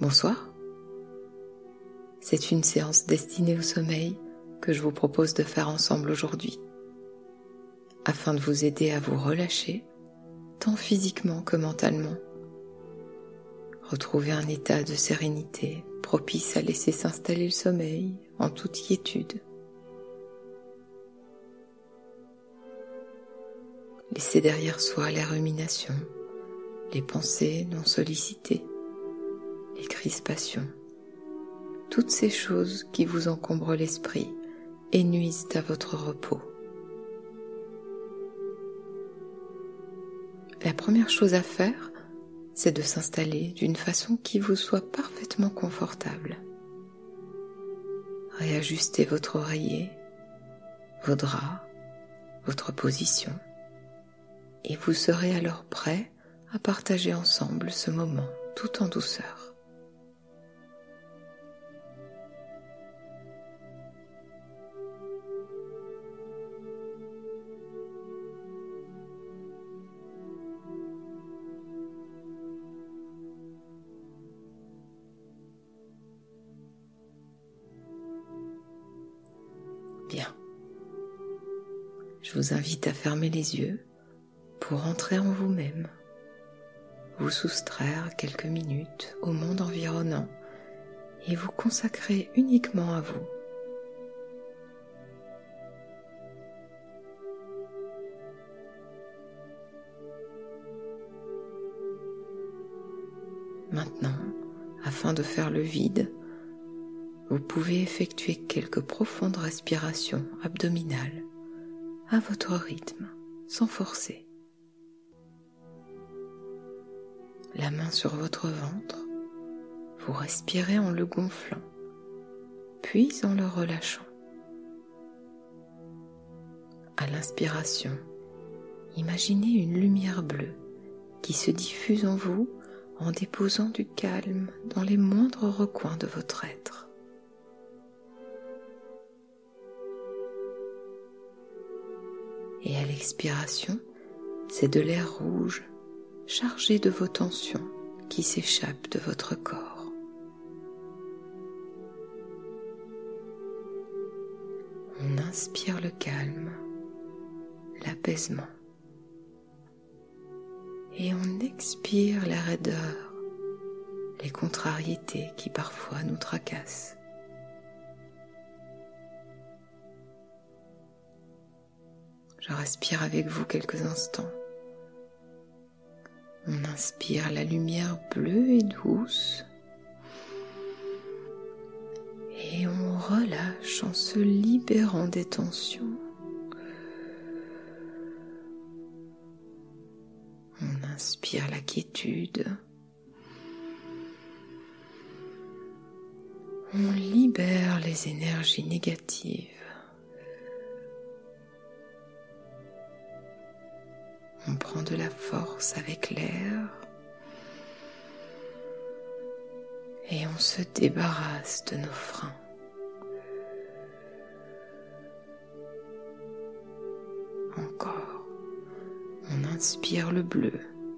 Bonsoir. C'est une séance destinée au sommeil que je vous propose de faire ensemble aujourd'hui, afin de vous aider à vous relâcher, tant physiquement que mentalement. Retrouver un état de sérénité propice à laisser s'installer le sommeil en toute quiétude. Laissez derrière soi les ruminations, les pensées non sollicitées, les crispations, toutes ces choses qui vous encombrent l'esprit et nuisent à votre repos. La première chose à faire, c'est de s'installer d'une façon qui vous soit parfaitement confortable. Réajustez votre oreiller, vos draps, votre position, et vous serez alors prêt à partager ensemble ce moment tout en douceur. Bien. Je vous invite à fermer les yeux pour entrer en vous-même, vous soustraire quelques minutes au monde environnant et vous consacrer uniquement à vous. Maintenant, afin de faire le vide, vous pouvez effectuer quelques profondes respirations abdominales à votre rythme, sans forcer. La main sur votre ventre, vous respirez en le gonflant, puis en le relâchant. À l'inspiration, imaginez une lumière bleue qui se diffuse en vous en déposant du calme dans les moindres recoins de votre être. Et à l'expiration, c'est de l'air rouge chargé de vos tensions qui s'échappent de votre corps. On inspire le calme, l'apaisement, et on expire la raideur, les contrariétés qui parfois nous tracassent. Je respire avec vous quelques instants. On inspire la lumière bleue et douce et on relâche en se libérant des tensions. On inspire la quiétude. On libère les énergies négatives. On prend de la force avec l'air et on se débarrasse de nos freins. Encore, on inspire le bleu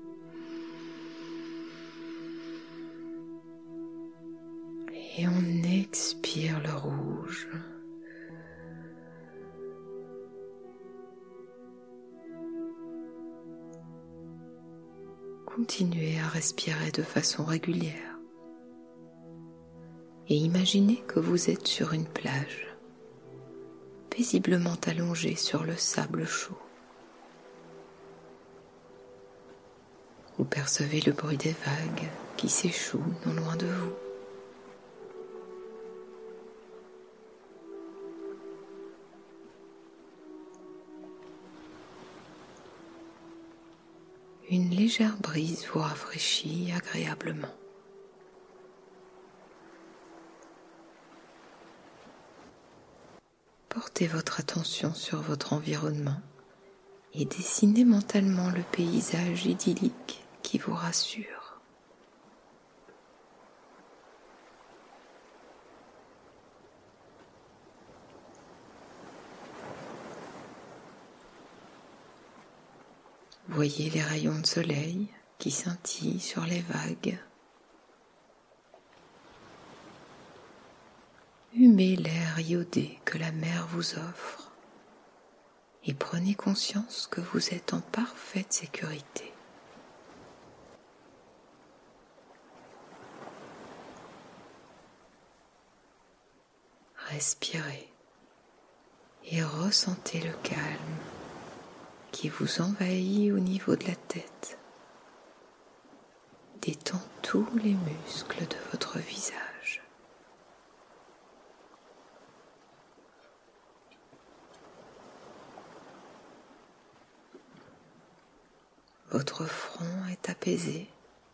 et on expire le rouge. Continuez à respirer de façon régulière et imaginez que vous êtes sur une plage, paisiblement allongée sur le sable chaud. Vous percevez le bruit des vagues qui s'échouent non loin de vous. Une légère brise vous rafraîchit agréablement. Portez votre attention sur votre environnement et dessinez mentalement le paysage idyllique qui vous rassure. Voyez les rayons de soleil qui scintillent sur les vagues. Humez l'air iodé que la mer vous offre et prenez conscience que vous êtes en parfaite sécurité. Respirez et ressentez le calme qui vous envahit au niveau de la tête. Détend tous les muscles de votre visage. Votre front est apaisé.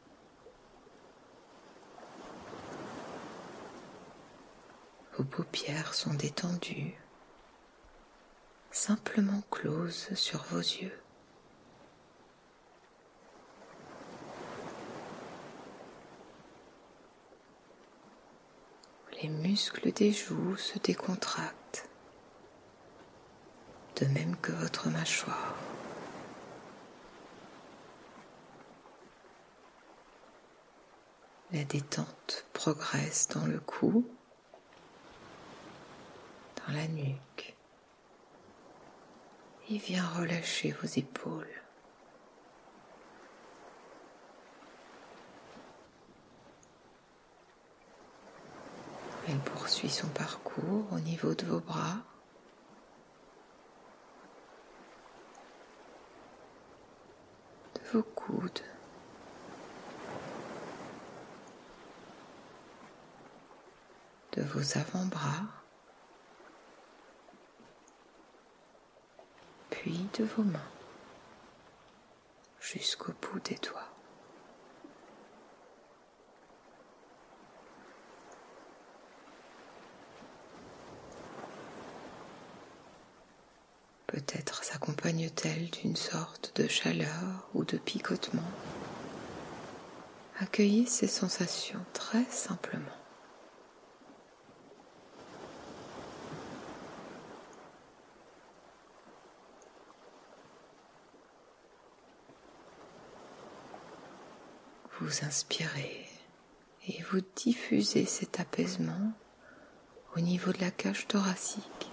Vos paupières sont détendues, simplement closes sur vos yeux. Les muscles des joues se décontractent, de même que votre mâchoire. La détente progresse dans le cou, dans la nuque, et vient relâcher vos épaules. Elle poursuit son parcours au niveau de vos bras, de vos coudes, de vos avant-bras, puis de vos mains, jusqu'au bout des doigts. Peut-être s'accompagne-t-elle d'une sorte de chaleur ou de picotement. Accueillez ces sensations très simplement. Vous inspirez et vous diffusez cet apaisement au niveau de la cage thoracique.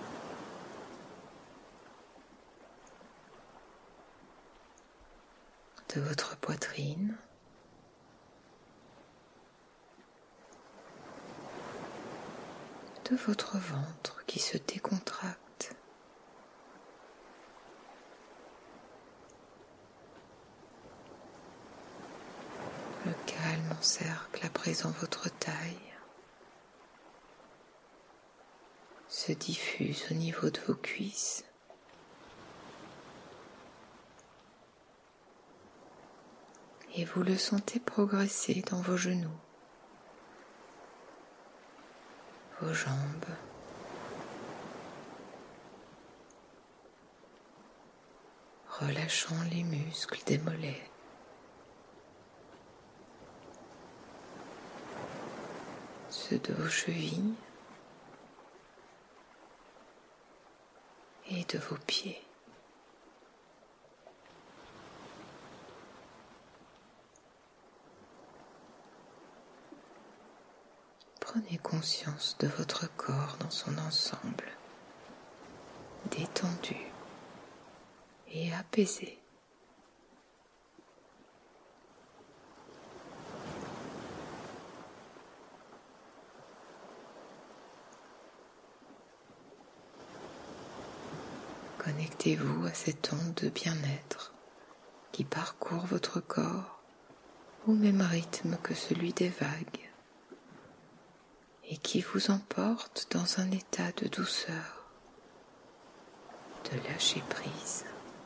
De votre poitrine, de votre ventre qui se décontracte, le calme encercle à présent votre taille, se diffuse au niveau de vos cuisses, et vous le sentez progresser dans vos genoux, vos jambes, relâchant les muscles des mollets, ceux de vos chevilles et de vos pieds. Prenez conscience de votre corps dans son ensemble, détendu et apaisé. Connectez-vous à cette onde de bien-être qui parcourt votre corps au même rythme que celui des vagues et qui vous emporte dans un état de douceur, de lâcher prise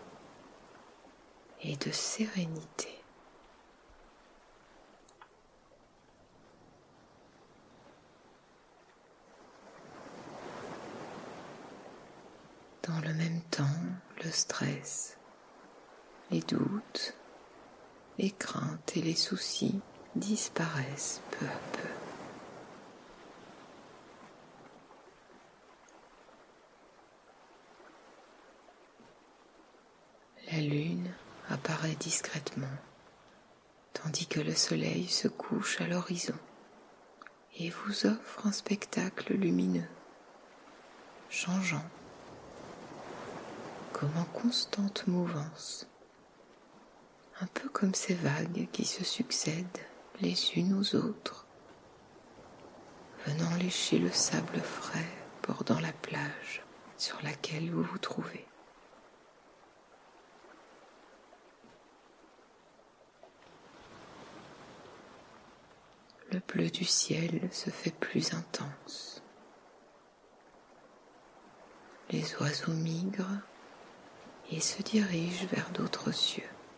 et de sérénité. Dans le même temps, le stress, les doutes, les craintes et les soucis disparaissent peu à peu. La lune apparaît discrètement, tandis que le soleil se couche à l'horizon et vous offre un spectacle lumineux, changeant, comme en constante mouvance, un peu comme ces vagues qui se succèdent les unes aux autres, venant lécher le sable frais bordant la plage sur laquelle vous vous trouvez. Le bleu du ciel se fait plus intense. Les oiseaux migrent et se dirigent vers d'autres cieux.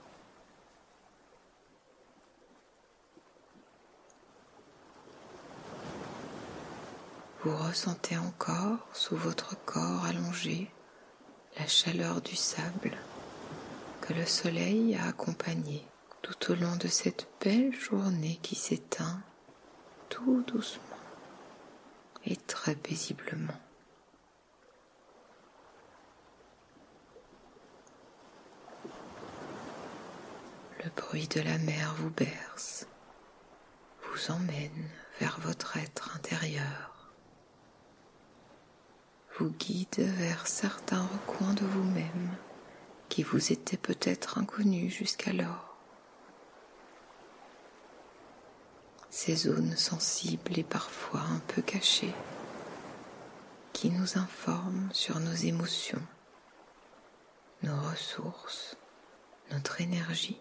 Vous ressentez encore sous votre corps allongé la chaleur du sable que le soleil a accompagné tout au long de cette belle journée qui s'éteint tout doucement et très paisiblement. Le bruit de la mer vous berce, vous emmène vers votre être intérieur, vous guide vers certains recoins de vous-même qui vous étaient peut-être inconnus jusqu'alors. Ces zones sensibles et parfois un peu cachées qui nous informent sur nos émotions, nos ressources, notre énergie.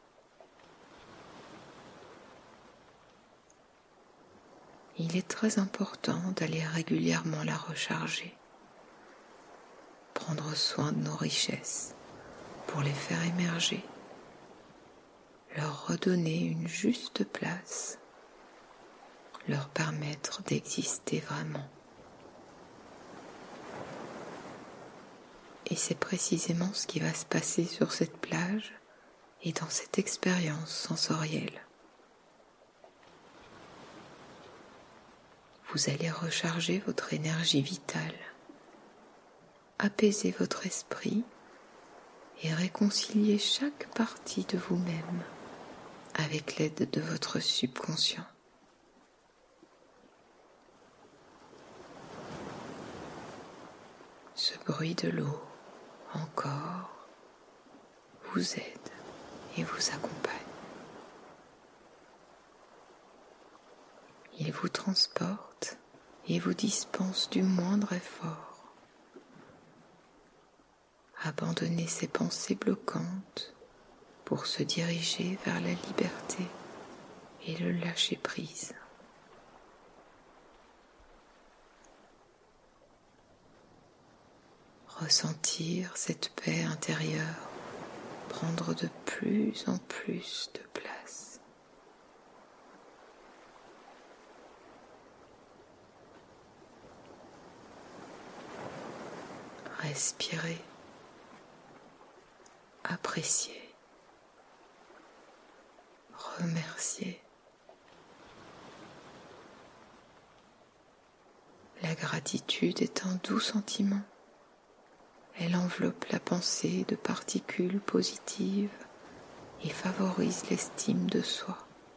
Il est très important d'aller régulièrement la recharger, prendre soin de nos richesses pour les faire émerger, leur redonner une juste place, leur permettre d'exister vraiment. Et c'est précisément ce qui va se passer sur cette plage et dans cette expérience sensorielle. Vous allez recharger votre énergie vitale, apaiser votre esprit et réconcilier chaque partie de vous-même avec l'aide de votre subconscient. Ce bruit de l'eau, encore, vous aide et vous accompagne. Il vous transporte et vous dispense du moindre effort. Abandonnez ces pensées bloquantes pour se diriger vers la liberté et le lâcher-prise. Ressentir cette paix intérieure prendre de plus en plus de place. Respirez, appréciez, remerciez. La gratitude est un doux sentiment. Elle enveloppe la pensée de particules positives et favorise l'estime de soi.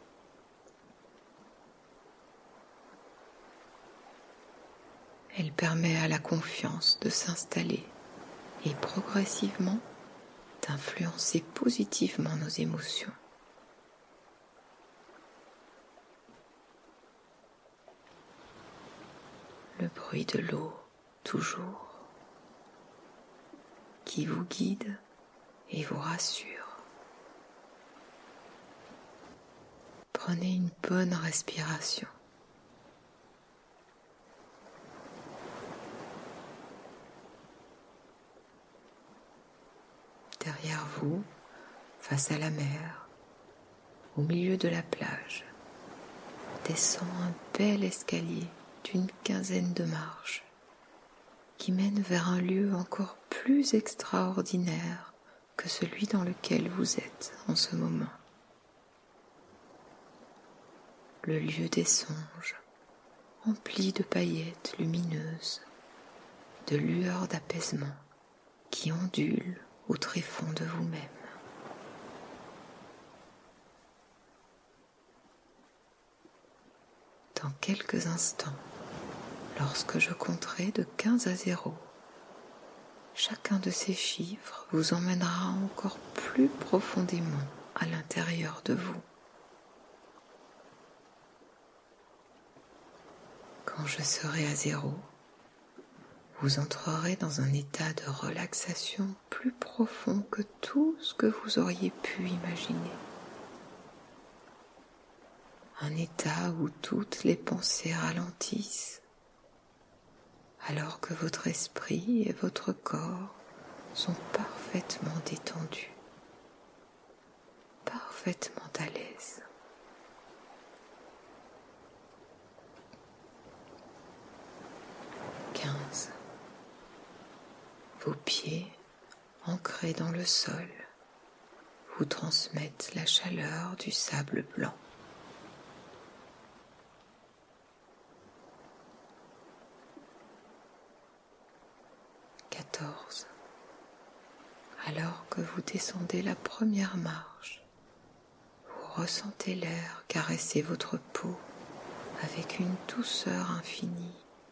Elle permet à la confiance de s'installer et progressivement d'influencer positivement nos émotions. Le bruit de l'eau, toujours, qui vous guide et vous rassure. Prenez une bonne respiration. Derrière vous, face à la mer, au milieu de la plage, descend un bel escalier d'une quinzaine de marches qui mène vers un lieu encore plus extraordinaire que celui dans lequel vous êtes en ce moment. Le lieu des songes, empli de paillettes lumineuses, de lueurs d'apaisement qui ondulent au tréfonds de vous-même. Dans quelques instants, lorsque je compterai de 15 à 0, chacun de ces chiffres vous emmènera encore plus profondément à l'intérieur de vous. Quand je serai à 0, vous entrerez dans un état de relaxation plus profond que tout ce que vous auriez pu imaginer. Un état où toutes les pensées ralentissent, alors que votre esprit et votre corps sont parfaitement détendus, parfaitement à l'aise. 15. Vos pieds, ancrés dans le sol, vous transmettent la chaleur du sable blanc. 14. Alors que vous descendez la première marche, vous ressentez l'air caresser votre peau avec une douceur infinie.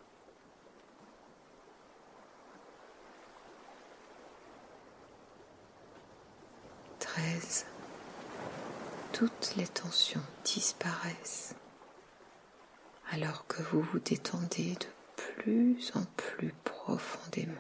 13. Toutes les tensions disparaissent alors que vous vous détendez de plus en plus profondément.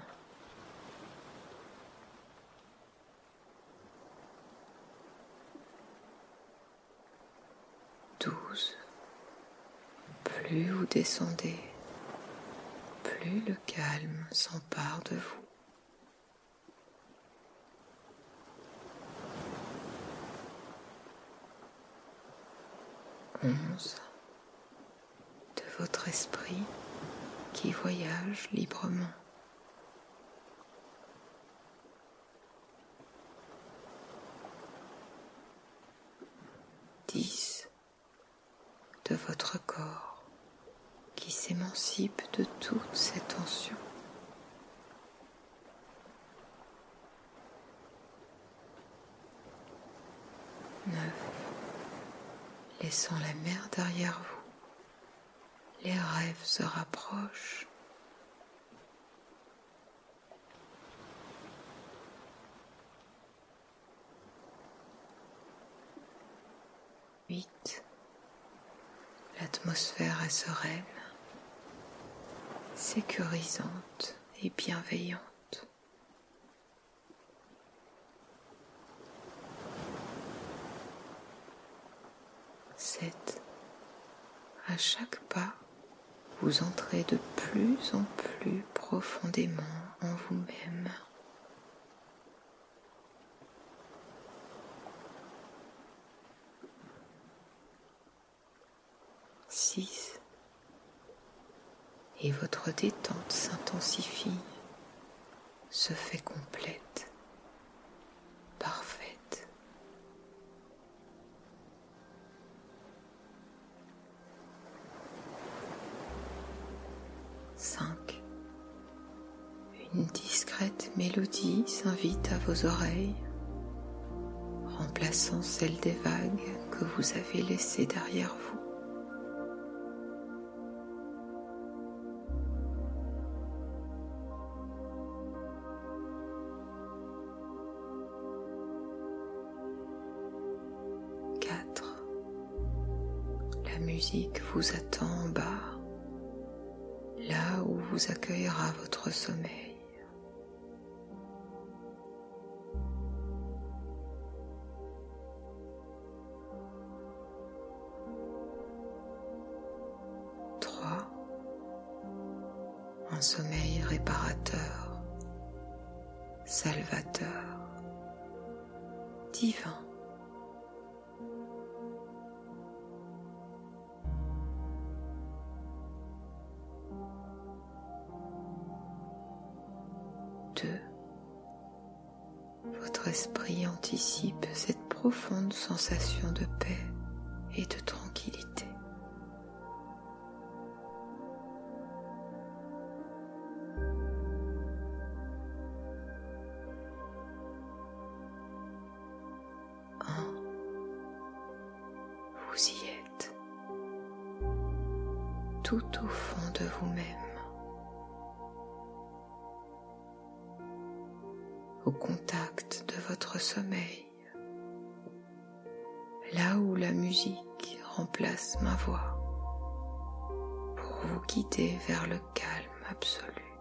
12. Plus vous descendez, plus le calme s'empare de vous. 11. De votre esprit qui voyage librement. 10. De votre corps qui s'émancipe de toutes ces tensions. 9. Laissant la mer derrière vous, les rêves se rapprochent. 8. L'atmosphère est sereine, sécurisante et bienveillante. 7. À chaque pas, vous entrez de plus en plus profondément en vous-même. 6. Et votre détente s'intensifie, se fait complète, parfaite. 5. Une discrète mélodie s'invite à vos oreilles, remplaçant celle des vagues que vous avez laissées derrière vous. 4. La musique vous attend en bas, là où vous accueillera votre sommeil. 3. Un sommeil réparateur, salvateur, divin. 2. Votre esprit anticipe cette profonde sensation de paix et de tranquillité. 1. 1. Vous y êtes. 2. 2. 3. tout au fond de vous-même, au contact de votre sommeil, là où la musique remplace ma voix, pour vous guider vers le calme absolu.